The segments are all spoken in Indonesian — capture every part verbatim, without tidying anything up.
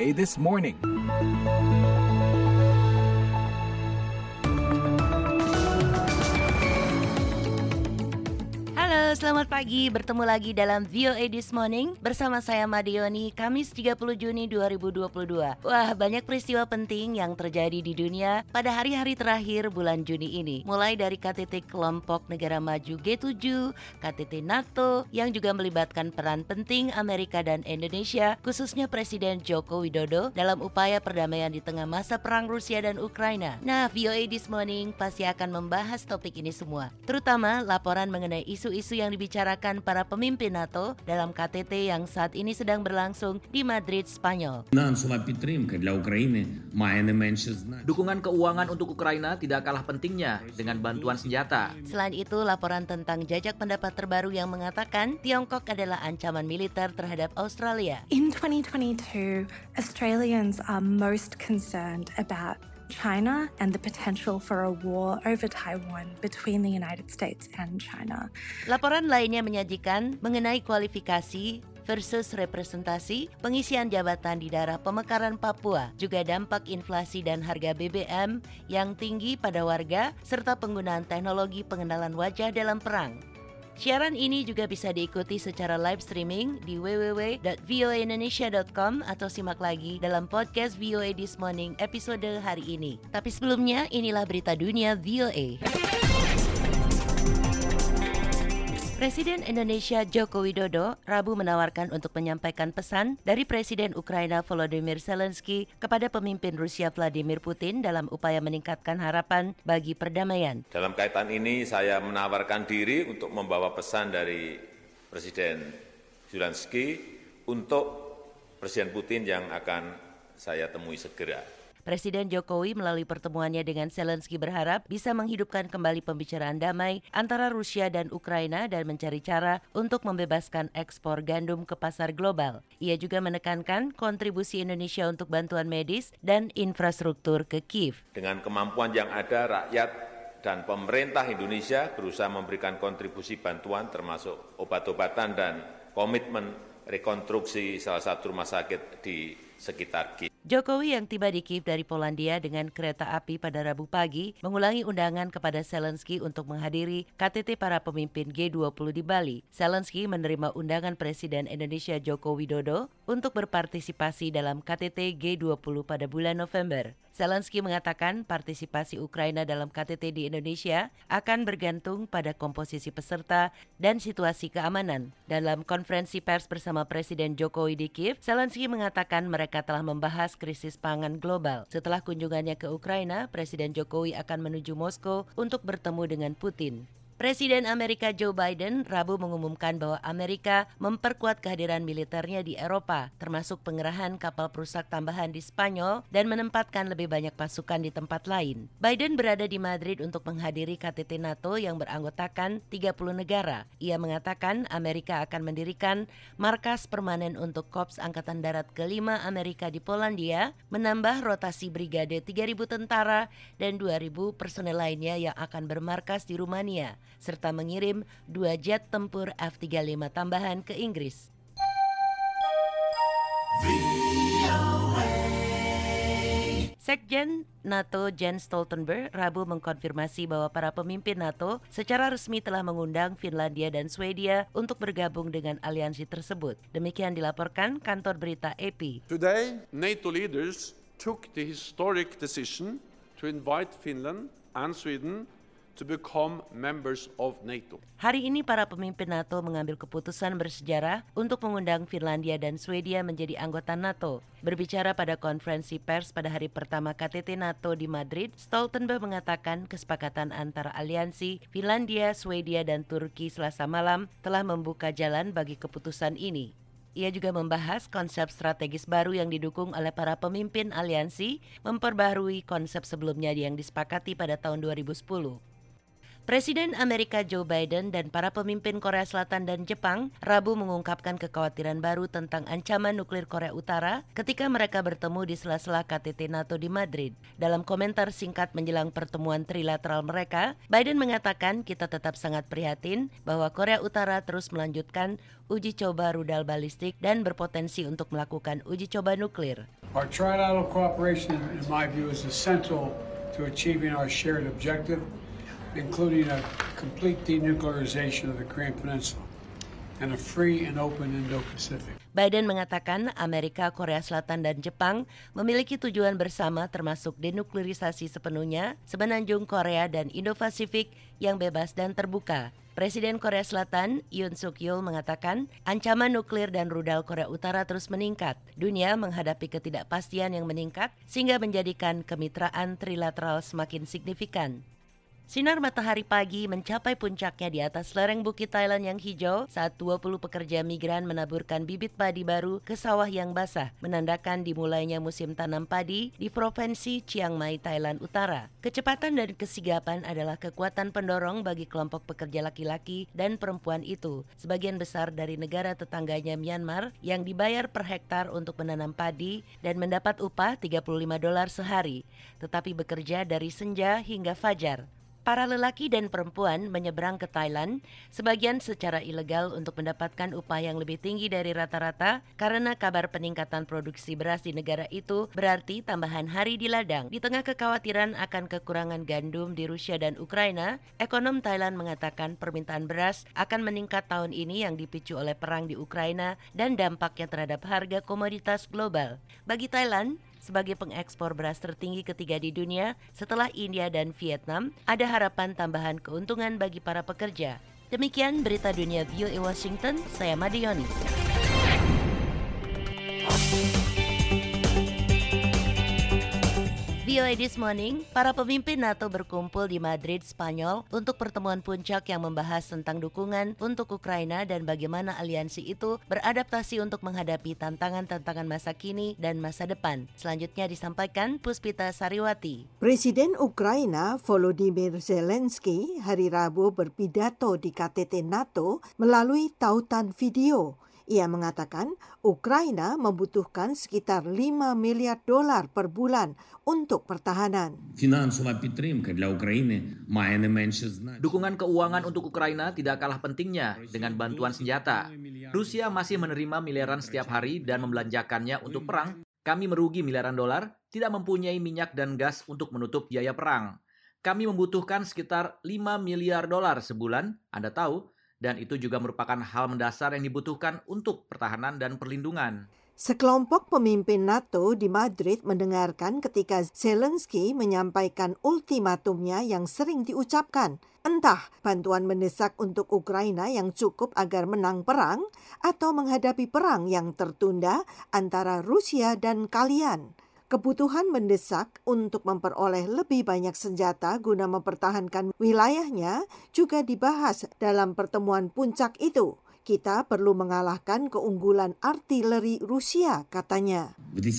A This Morning. Halo, selamat pagi. Bertemu lagi dalam V O A This Morning bersama saya Madioni, Kamis tiga puluh Juni dua ribu dua puluh dua. Wah, banyak peristiwa penting yang terjadi di dunia pada hari-hari terakhir bulan Juni ini. Mulai dari K T T Kelompok Negara Maju G tujuh, K T T NATO yang juga melibatkan peran penting Amerika dan Indonesia, khususnya Presiden Joko Widodo dalam upaya perdamaian di tengah masa perang Rusia dan Ukraina. Nah, V O A This Morning pasti akan membahas topik ini semua, terutama laporan mengenai isu-isu isu yang dibicarakan para pemimpin NATO dalam K T T yang saat ini sedang berlangsung di Madrid, Spanyol. Dukungan keuangan untuk Ukraina tidak kalah pentingnya dengan bantuan senjata. Selain itu, laporan tentang jajak pendapat terbaru yang mengatakan Tiongkok adalah ancaman militer terhadap Australia. In twenty twenty-two, Australians are most concerned about China and the potential for a war over Taiwan between the United States and China. Laporan lainnya menyajikan mengenai kualifikasi versus representasi pengisian jabatan di daerah pemekaran Papua, juga dampak inflasi dan harga B B M yang tinggi pada warga, serta penggunaan teknologi pengenalan wajah dalam perang. Siaran ini juga bisa diikuti secara live streaming di w w w dot v o a indonesia dot com atau simak lagi dalam podcast V O A This Morning episode hari ini. Tapi sebelumnya, inilah berita dunia V O A. Presiden Indonesia Joko Widodo Rabu menawarkan untuk menyampaikan pesan dari Presiden Ukraina Volodymyr Zelensky kepada pemimpin Rusia Vladimir Putin dalam upaya meningkatkan harapan bagi perdamaian. Dalam kaitan ini saya menawarkan diri untuk membawa pesan dari Presiden Zelensky untuk Presiden Putin yang akan saya temui segera. Presiden Jokowi melalui pertemuannya dengan Zelensky berharap bisa menghidupkan kembali pembicaraan damai antara Rusia dan Ukraina dan mencari cara untuk membebaskan ekspor gandum ke pasar global. Ia juga menekankan kontribusi Indonesia untuk bantuan medis dan infrastruktur ke Kiev. Dengan kemampuan yang ada, rakyat dan pemerintah Indonesia berusaha memberikan kontribusi bantuan termasuk obat-obatan dan komitmen rekonstruksi salah satu rumah sakit di sekitar Kiev. Jokowi yang tiba di Kiev dari Polandia dengan kereta api pada Rabu pagi mengulangi undangan kepada Zelensky untuk menghadiri K T T para pemimpin G dua puluh di Bali. Zelensky menerima undangan Presiden Indonesia Joko Widodo untuk berpartisipasi dalam K T T G dua puluh pada bulan November. Zelensky mengatakan partisipasi Ukraina dalam K T T di Indonesia akan bergantung pada komposisi peserta dan situasi keamanan. Dalam konferensi pers bersama Presiden Jokowi di Kiev, Zelensky mengatakan mereka telah membahas krisis pangan global. Setelah kunjungannya ke Ukraina, Presiden Jokowi akan menuju Moskow untuk bertemu dengan Putin. Presiden Amerika Joe Biden Rabu mengumumkan bahwa Amerika memperkuat kehadiran militernya di Eropa, termasuk pengerahan kapal perusak tambahan di Spanyol dan menempatkan lebih banyak pasukan di tempat lain. Biden berada di Madrid untuk menghadiri K T T NATO yang beranggotakan tiga puluh negara. Ia mengatakan Amerika akan mendirikan markas permanen untuk Korps Angkatan Darat kelima Amerika di Polandia, menambah rotasi brigade tiga ribu tentara dan dua ribu personel lainnya yang akan bermarkas di Rumania, serta mengirim dua jet tempur F tiga puluh lima tambahan ke Inggris. Sekjen NATO Jens Stoltenberg Rabu mengkonfirmasi bahwa para pemimpin NATO secara resmi telah mengundang Finlandia dan Swedia untuk bergabung dengan aliansi tersebut. Demikian dilaporkan kantor berita A P. Today, NATO leaders took the historic decision to invite Finland and Sweden to become members of NATO. Hari ini para pemimpin NATO mengambil keputusan bersejarah untuk mengundang Finlandia dan Swedia menjadi anggota NATO. Berbicara pada konferensi pers pada hari pertama K T T NATO di Madrid, Stoltenberg mengatakan kesepakatan antara aliansi Finlandia, Swedia, dan Turki Selasa malam telah membuka jalan bagi keputusan ini. Ia juga membahas konsep strategis baru yang didukung oleh para pemimpin aliansi, memperbaharui konsep sebelumnya yang disepakati pada tahun dua ribu sepuluh. Presiden Amerika Joe Biden dan para pemimpin Korea Selatan dan Jepang Rabu mengungkapkan kekhawatiran baru tentang ancaman nuklir Korea Utara ketika mereka bertemu di sela-sela K T T NATO di Madrid. Dalam komentar singkat menjelang pertemuan trilateral mereka, Biden mengatakan kita tetap sangat prihatin bahwa Korea Utara terus melanjutkan uji coba rudal balistik dan berpotensi untuk melakukan uji coba nuklir. Our trilateral cooperation, in my view, is essential to achieving our shared objective, including a complete denuclearization of the Korean Peninsula and a free and open Indo-Pacific. Biden mengatakan Amerika, Korea Selatan, dan Jepang memiliki tujuan bersama termasuk denuklirisasi sepenuhnya semenanjung Korea dan Indo-Pasifik yang bebas dan terbuka. Presiden Korea Selatan, Yoon Suk Yeol, mengatakan ancaman nuklir dan rudal Korea Utara terus meningkat. Dunia menghadapi ketidakpastian yang meningkat sehingga menjadikan kemitraan trilateral semakin signifikan. Sinar matahari pagi mencapai puncaknya di atas lereng bukit Thailand yang hijau saat dua puluh pekerja migran menaburkan bibit padi baru ke sawah yang basah, menandakan dimulainya musim tanam padi di Provinsi Chiang Mai, Thailand Utara. Kecepatan dan kesigapan adalah kekuatan pendorong bagi kelompok pekerja laki-laki dan perempuan itu, sebagian besar dari negara tetangganya Myanmar yang dibayar per hektar untuk menanam padi dan mendapat upah tiga puluh lima dolar sehari, tetapi bekerja dari senja hingga fajar. Para lelaki dan perempuan menyeberang ke Thailand, sebagian secara ilegal untuk mendapatkan upah yang lebih tinggi dari rata-rata karena kabar peningkatan produksi beras di negara itu berarti tambahan hari di ladang. Di tengah kekhawatiran akan kekurangan gandum di Rusia dan Ukraina, ekonom Thailand mengatakan permintaan beras akan meningkat tahun ini yang dipicu oleh perang di Ukraina dan dampaknya terhadap harga komoditas global. Bagi Thailand, sebagai pengekspor beras tertinggi ketiga di dunia setelah India dan Vietnam, ada harapan tambahan keuntungan bagi para pekerja. Demikian berita dunia V O A Washington, saya Madioni. V O A This Morning, para pemimpin NATO berkumpul di Madrid, Spanyol untuk pertemuan puncak yang membahas tentang dukungan untuk Ukraina dan bagaimana aliansi itu beradaptasi untuk menghadapi tantangan-tantangan masa kini dan masa depan. Selanjutnya disampaikan Puspita Sariwati. Presiden Ukraina Volodymyr Zelensky hari Rabu berpidato di K T T NATO melalui tautan video. Ia mengatakan Ukraina membutuhkan sekitar lima miliar dolar per bulan untuk pertahanan. Dukungan keuangan untuk Ukraina tidak kalah pentingnya dengan bantuan senjata. Rusia masih menerima miliaran setiap hari dan membelanjakannya untuk perang. Kami merugi miliaran dolar, tidak mempunyai minyak dan gas untuk menutup biaya perang. Kami membutuhkan sekitar lima miliar dolar sebulan, Anda tahu, dan itu juga merupakan hal mendasar yang dibutuhkan untuk pertahanan dan perlindungan. Sekelompok pemimpin NATO di Madrid mendengarkan ketika Zelensky menyampaikan ultimatumnya yang sering diucapkan. Entah bantuan mendesak untuk Ukraina yang cukup agar menang perang atau menghadapi perang yang tertunda antara Rusia dan kalian. Kebutuhan mendesak untuk memperoleh lebih banyak senjata guna mempertahankan wilayahnya juga dibahas dalam pertemuan puncak itu. Kita perlu mengalahkan keunggulan artileri Rusia, katanya.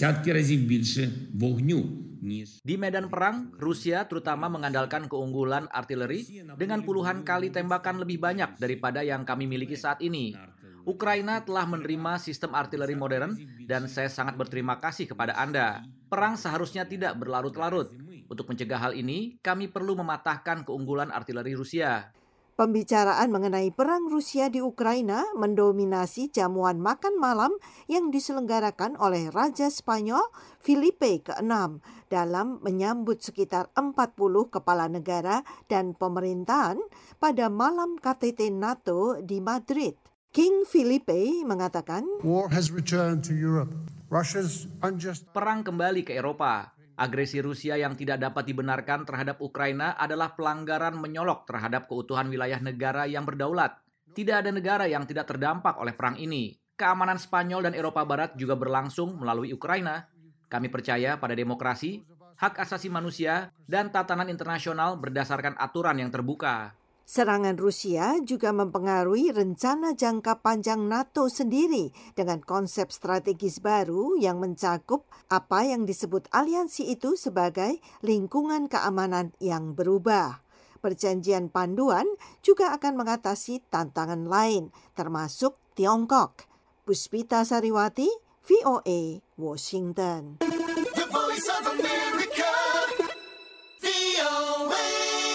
Di medan perang, Rusia terutama mengandalkan keunggulan artileri dengan puluhan kali tembakan lebih banyak daripada yang kami miliki saat ini. Ukraina telah menerima sistem artileri modern dan saya sangat berterima kasih kepada Anda. Perang seharusnya tidak berlarut-larut. Untuk mencegah hal ini, kami perlu mematahkan keunggulan artileri Rusia. Pembicaraan mengenai perang Rusia di Ukraina mendominasi jamuan makan malam yang diselenggarakan oleh Raja Spanyol Felipe keenam dalam menyambut sekitar empat puluh kepala negara dan pemerintahan pada malam K T T NATO di Madrid. King Felipe mengatakan, War has returned to Europe. Russia's unjust... Perang kembali ke Eropa. Agresi Rusia yang tidak dapat dibenarkan terhadap Ukraina adalah pelanggaran menyolok terhadap keutuhan wilayah negara yang berdaulat. Tidak ada negara yang tidak terdampak oleh perang ini. Keamanan Spanyol dan Eropa Barat juga berlangsung melalui Ukraina. Kami percaya pada demokrasi, hak asasi manusia, dan tatanan internasional berdasarkan aturan yang terbuka. Serangan Rusia juga mempengaruhi rencana jangka panjang NATO sendiri dengan konsep strategis baru yang mencakup apa yang disebut aliansi itu sebagai lingkungan keamanan yang berubah. perjanjian panduan juga akan mengatasi tantangan lain, termasuk Tiongkok. Puspita Sariwati, V O A, Washington. The Voice of America, V O A.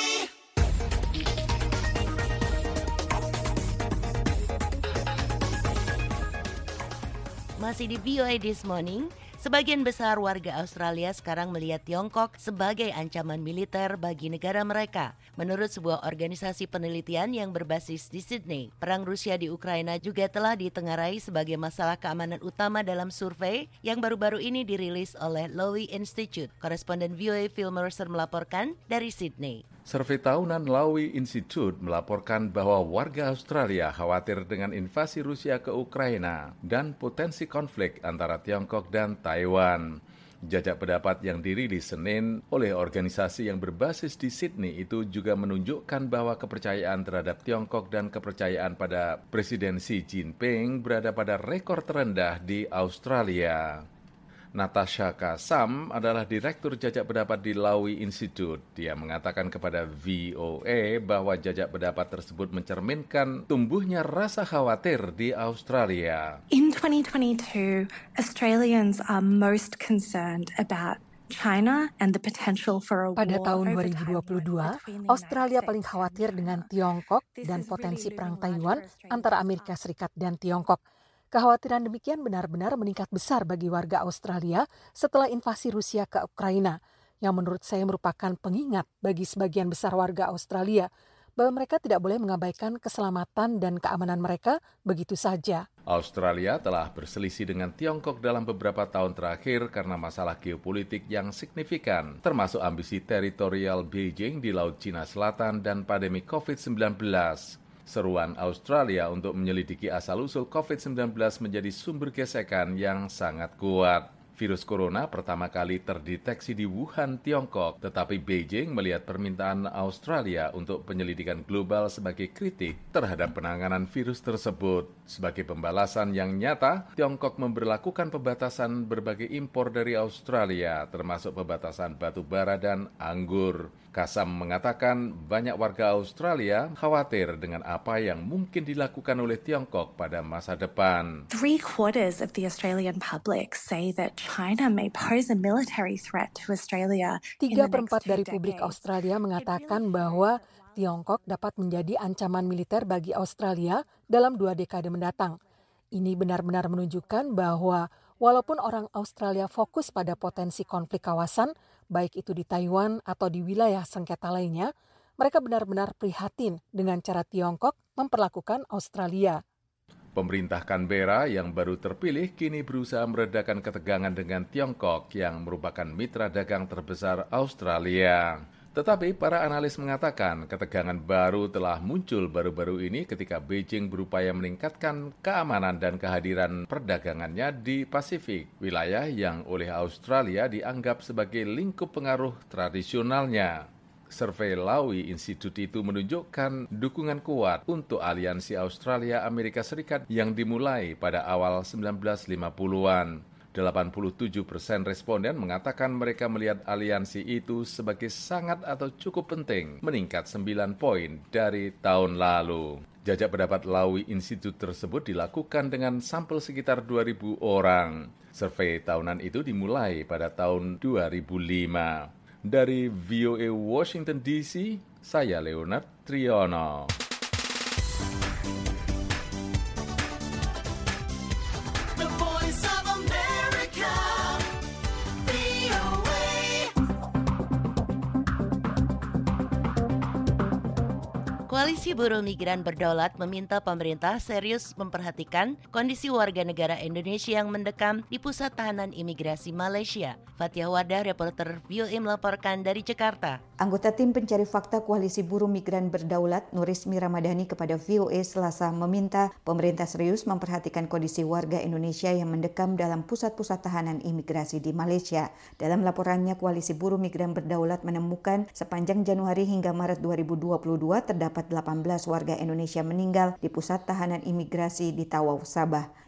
Masih di V O A This Morning, sebagian besar warga Australia sekarang melihat Tiongkok sebagai ancaman militer bagi negara mereka. Menurut sebuah organisasi penelitian yang berbasis di Sydney, perang Rusia di Ukraina juga telah ditengarai sebagai masalah keamanan utama dalam survei yang baru-baru ini dirilis oleh Lowy Institute. Koresponden V O A Phil Mercer melaporkan dari Sydney. Survei tahunan Lowy Institute melaporkan bahwa warga Australia khawatir dengan invasi Rusia ke Ukraina dan potensi konflik antara Tiongkok dan Taiwan. Jajak pendapat yang dirilis Senin oleh organisasi yang berbasis di Sydney itu juga menunjukkan bahwa kepercayaan terhadap Tiongkok dan kepercayaan pada Presiden Xi Jinping berada pada rekor terendah di Australia. Natasha Kasam adalah direktur jajak pendapat di Lowy Institute. Dia mengatakan kepada V O A bahwa jajak pendapat tersebut mencerminkan tumbuhnya rasa khawatir di Australia. In twenty twenty-two, Australians are most concerned about China and the potential for a war. Pada tahun dua ribu dua puluh dua, Australia paling khawatir dengan Tiongkok dan potensi perang Taiwan antara Amerika Serikat dan Tiongkok. Kekhawatiran demikian benar-benar meningkat besar bagi warga Australia setelah invasi Rusia ke Ukraina, yang menurut saya merupakan pengingat bagi sebagian besar warga Australia bahwa mereka tidak boleh mengabaikan keselamatan dan keamanan mereka begitu saja. Australia telah berselisih dengan Tiongkok dalam beberapa tahun terakhir karena masalah geopolitik yang signifikan, termasuk ambisi teritorial Beijing di Laut Cina Selatan dan pandemi covid sembilan belas. Seruan Australia untuk menyelidiki asal-usul covid sembilan belas menjadi sumber gesekan yang sangat kuat. Virus corona pertama kali terdeteksi di Wuhan, Tiongkok, tetapi Beijing melihat permintaan Australia untuk penyelidikan global sebagai kritik terhadap penanganan virus tersebut. Sebagai pembalasan yang nyata, Tiongkok memberlakukan pembatasan berbagai impor dari Australia, termasuk pembatasan batu bara dan anggur. Kasam mengatakan banyak warga Australia khawatir dengan apa yang mungkin dilakukan oleh Tiongkok pada masa depan. Three quarters of the Australian public say that China may pose a military threat to Australia. Tiga perempat dari publik Australia mengatakan bahwa Tiongkok dapat menjadi ancaman militer bagi Australia dalam dua dekade mendatang. Ini benar-benar menunjukkan bahwa walaupun orang Australia fokus pada potensi konflik kawasan, baik itu di Taiwan atau di wilayah sengketa lainnya, mereka benar-benar prihatin dengan cara Tiongkok memperlakukan Australia. Pemerintah Canberra yang baru terpilih kini berusaha meredakan ketegangan dengan Tiongkok yang merupakan mitra dagang terbesar Australia. Tetapi para analis mengatakan ketegangan baru telah muncul baru-baru ini ketika Beijing berupaya meningkatkan keamanan dan kehadiran perdagangannya di Pasifik, wilayah yang oleh Australia dianggap sebagai lingkup pengaruh tradisionalnya. Survei Lowy Institute itu menunjukkan dukungan kuat untuk aliansi Australia-Amerika Serikat yang dimulai pada awal sembilan belas lima puluhan. delapan puluh tujuh persen responden mengatakan mereka melihat aliansi itu sebagai sangat atau cukup penting, meningkat sembilan poin dari tahun lalu. Jajak pendapat Lowy Institute tersebut dilakukan dengan sampel sekitar dua ribu orang. Survei tahunan itu dimulai pada tahun dua ribu lima. Dari V O A Washington D C, saya Leonard Triono. Koalisi Buruh Migran Berdaulat meminta pemerintah serius memperhatikan kondisi warga negara Indonesia yang mendekam di pusat tahanan imigrasi Malaysia. Fathia Wardah, reporter V O A melaporkan dari Jakarta. Anggota tim pencari fakta Koalisi Buruh Migran Berdaulat, Nurismi Ramadhani kepada V O A Selasa meminta pemerintah serius memperhatikan kondisi warga Indonesia yang mendekam dalam pusat-pusat tahanan imigrasi di Malaysia. Dalam laporannya, Koalisi Buruh Migran Berdaulat menemukan sepanjang Januari hingga Maret dua ribu dua puluh dua terdapat delapan belas warga Indonesia meninggal di pusat tahanan imigrasi di Tawau, Sabah.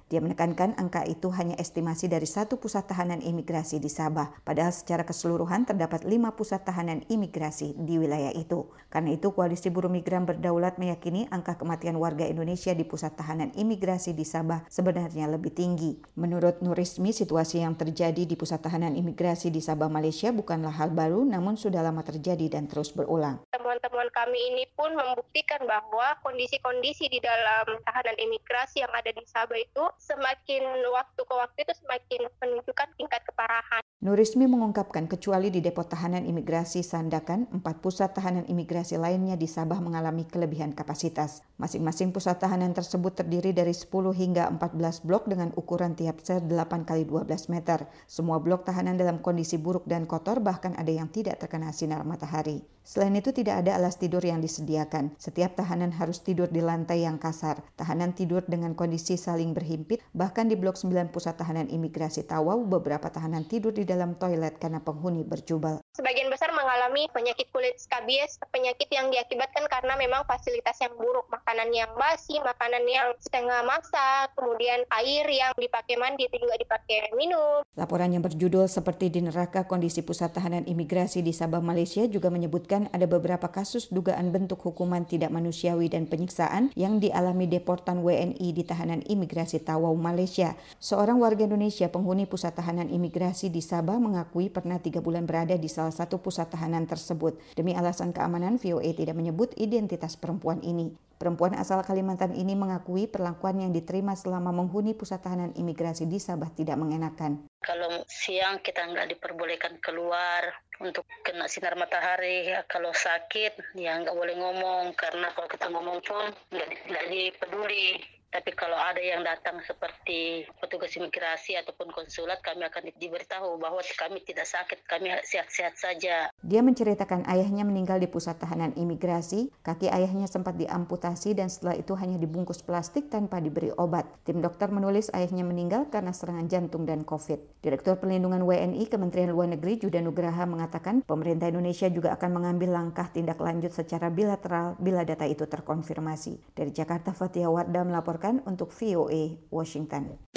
Dia menekankan angka itu hanya estimasi dari satu pusat tahanan imigrasi di Sabah, padahal secara keseluruhan terdapat lima pusat tahanan imigrasi di wilayah itu. Karena itu, Koalisi Buruh Migran Berdaulat meyakini angka kematian warga Indonesia di pusat tahanan imigrasi di Sabah sebenarnya lebih tinggi. Menurut Nurismi, situasi yang terjadi di pusat tahanan imigrasi di Sabah, Malaysia bukanlah hal baru, namun sudah lama terjadi dan terus berulang. Temuan-temuan kami ini pun membuktikan bahwa kondisi-kondisi di dalam tahanan imigrasi yang ada di Sabah itu semakin waktu ke waktu itu semakin menunjukkan tingkat keparahan. Nurismi mengungkapkan kecuali di depo tahanan imigrasi Sandakan, empat pusat tahanan imigrasi lainnya di Sabah mengalami kelebihan kapasitas. Masing-masing pusat tahanan tersebut terdiri dari sepuluh hingga empat belas blok dengan ukuran tiap sel delapan kali dua belas meter. Semua blok tahanan dalam kondisi buruk dan kotor, bahkan ada yang tidak terkena sinar matahari. Selain itu tidak ada alas tidur yang disediakan. Setiap tahanan harus tidur di lantai yang kasar. Tahanan tidur dengan kondisi saling berhimpit. Bahkan di blok sembilan pusat tahanan imigrasi Tawau, beberapa tahanan tidur di dalam toilet karena penghuni berjubel. Sebagian besar mengalami penyakit kulit skabies, penyakit yang diakibatkan karena memang fasilitas yang buruk, makanan yang basi, makanan yang setengah masak, kemudian air yang dipakai mandi juga dipakai minum. Laporan yang berjudul Seperti di Neraka Kondisi Pusat Tahanan Imigrasi di Sabah, Malaysia juga menyebutkan ada beberapa kasus dugaan bentuk hukuman tidak manusiawi dan penyiksaan yang dialami deportan W N I di tahanan imigrasi Tawau, Malaysia. Seorang warga Indonesia penghuni pusat tahanan imigrasi di Sabah mengakui pernah tiga bulan berada di salah satu pusat tahanan tersebut. Demi alasan keamanan, V O A tidak menyebut identitas perempuan ini. Perempuan asal Kalimantan ini mengakui perlakuan yang diterima selama menghuni pusat tahanan imigrasi di Sabah tidak mengenakan. Kalau siang kita nggak diperbolehkan keluar untuk kena sinar matahari. Kalau sakit ya nggak boleh ngomong, karena kalau kita ngomong pun nggak, nggak dipeduli. Tapi kalau ada yang datang seperti petugas imigrasi ataupun konsulat, kami akan diberitahu bahwa kami tidak sakit, kami sehat-sehat saja. Dia menceritakan ayahnya meninggal di pusat tahanan imigrasi, kaki ayahnya sempat diamputasi dan setelah itu hanya dibungkus plastik tanpa diberi obat. Tim dokter menulis ayahnya meninggal karena serangan jantung dan COVID. Direktur Perlindungan W N I Kementerian Luar Negeri Judah Nugraha mengatakan pemerintah Indonesia juga akan mengambil langkah tindak lanjut secara bilateral bila data itu terkonfirmasi. Dari Jakarta, Fathia Wardah melaporkan untuk V O A Washington.